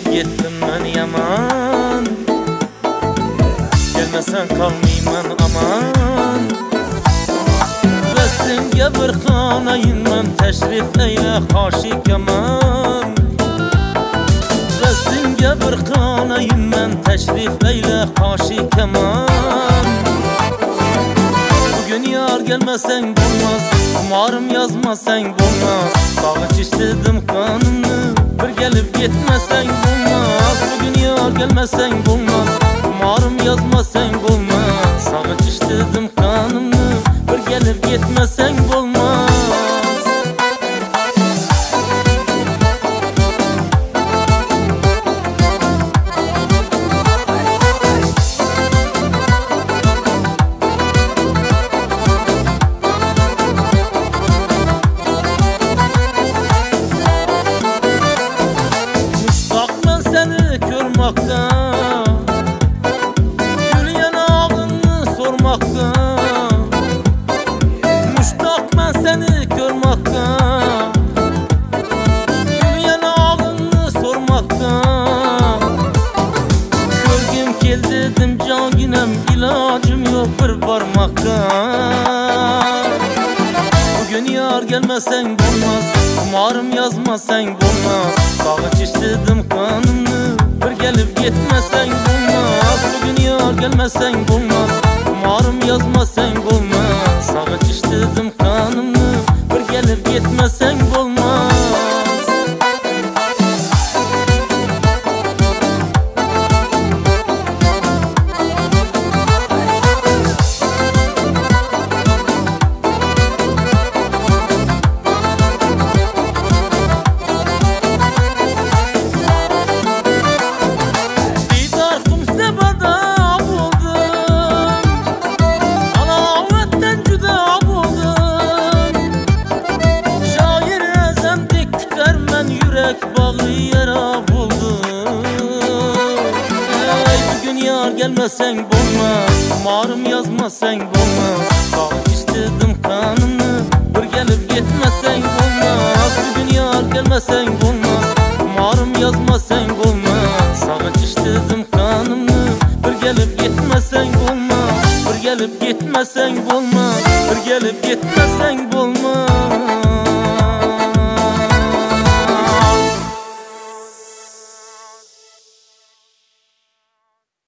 gittim ben yaman. Gelmesen kalmayman aman. Vestinge bir xonayın men teşrif eyle haşik yaman. Vestinge bir xonayın men teşrif eyle haşik yaman. Bugün yar gelmesen bulmaz, umarım yazmasan bulmaz. Sağıç istedim kanını, bir gelip gitmesen bulmaz. Bugün yar gelmesen bulmaz, umarım yazmasan bulmaz. Sağıç istedim kanını, bir gelip gitmesen bulmaz. Gül yanağını sormakta, müştak ben seni görmakta. Gül yanağını sormakta. Körgüm gel dedim canginem, ilacım yok bir parmakta. Bugün yar gelmesen bulmaz, umarım yazmasan bulmaz. Sağıç istedim kanını, bir gelip gitmesen bulmaz. Bugün yar gelmesen bulmaz, umarım yazmasan bulmaz. Sağıç istedim kanını, bir gelip gitmesen bulmaz. Yürek bağı yara buldu. Ey bugün yar gelmesen bulmaz, umarım yazmasan bulmaz. Sağ istedim kanını, bir gelip gitmesen bulmaz. Bugün yar gelmesen bulmaz, umarım yazmasan bulmaz. Sağ istedim kanını, bir gelip gitmesen bulmaz. Bir gelip gitmesen bulmaz, bir gelip gitmesen bulmaz.